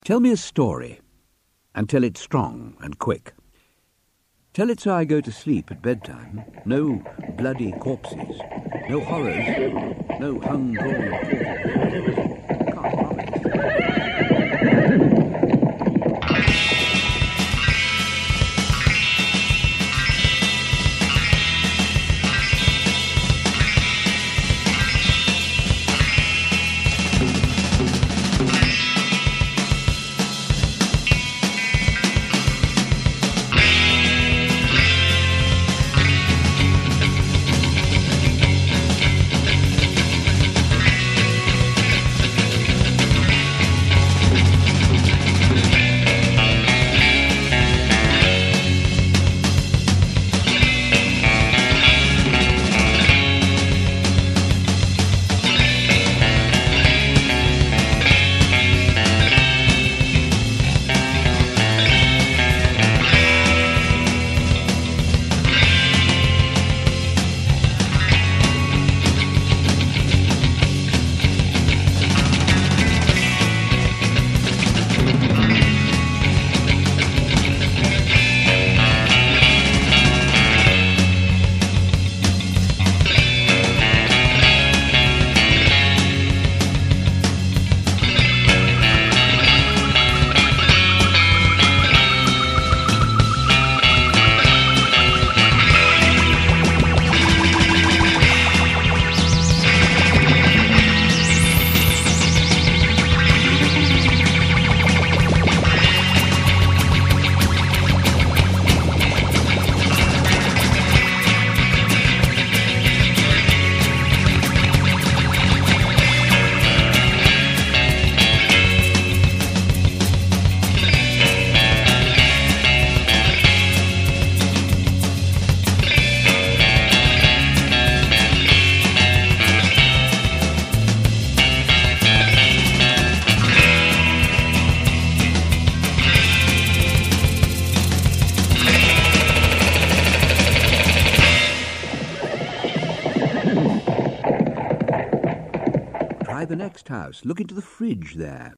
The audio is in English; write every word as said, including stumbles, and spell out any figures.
Tell me a story, and tell it strong and quick. Tell it so I go to sleep at bedtime. No bloody corpses, no horrors, no hung, drawn, or quartered. Can't promise. Try the next house. Look into the fridge there.